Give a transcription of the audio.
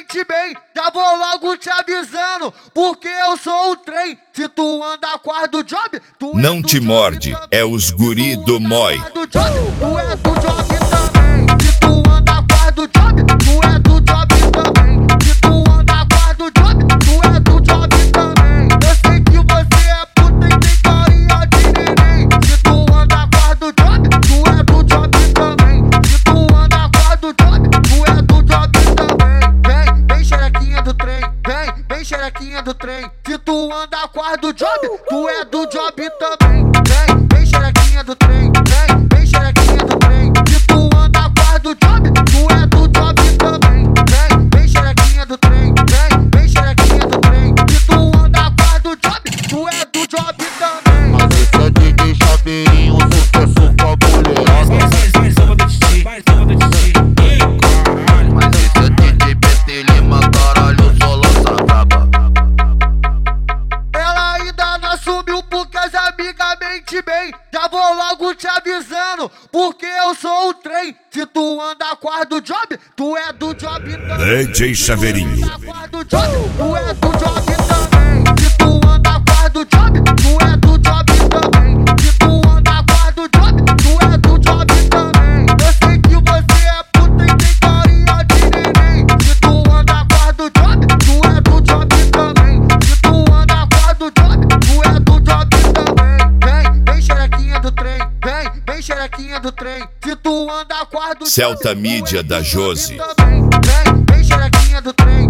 mente bem, já vou logo te avisando, porque eu sou o trem. Se tu anda com as do job, tu Não é do te job morde, também. é os guri do Moi. Tu é do job também. Se tu anda com as do job, tu é do job também. Se tu anda com as do job, tu é do job também. Eu sei que você é puta e tem carinha de neném. Se tu anda com as do job, tu é do job também. Se tu anda com as do job, tu é do job também. Vem xerequinha do trem, vem xerequinha do trem. Se tu anda com as do job, tu é do job também. Vem xerequinha do trem, vem xerequinha do trem. Se tu anda com as do job, tu é do job também. Vem xerequinha do trem, vem xerequinha do trem. Se tu anda com as do job, tu é do job também. Mas esse é DJ Chaveirinho, sucesso com a mulherada. Mais uma do Titi, mais uma do Titi. Mas esse é DJ BT Lima, caralho, só lança braba. Ela ainda não assumiu porque as amigas mente bem. Já vou logo te avisando, porque eu sou o trem. Se tu anda com as do job, tu é do job também. DJ Chaveirinho. Se tu anda com as do job, tu é do job também. Se tu anda com as do job, tu é do job também. Se tu anda com as do job, tu é do job também. Eu sei que você é puta e tem carinha de neném. Se tu anda com as do job, tu é do job também. Se tu anda com as do job, tu é do job também. Vem xerequinha do trem, vem xerequinha do trem. Se tu anda com as do Celta job, Mídia tu é da do Josi. job também. Vem xerequinha do trem,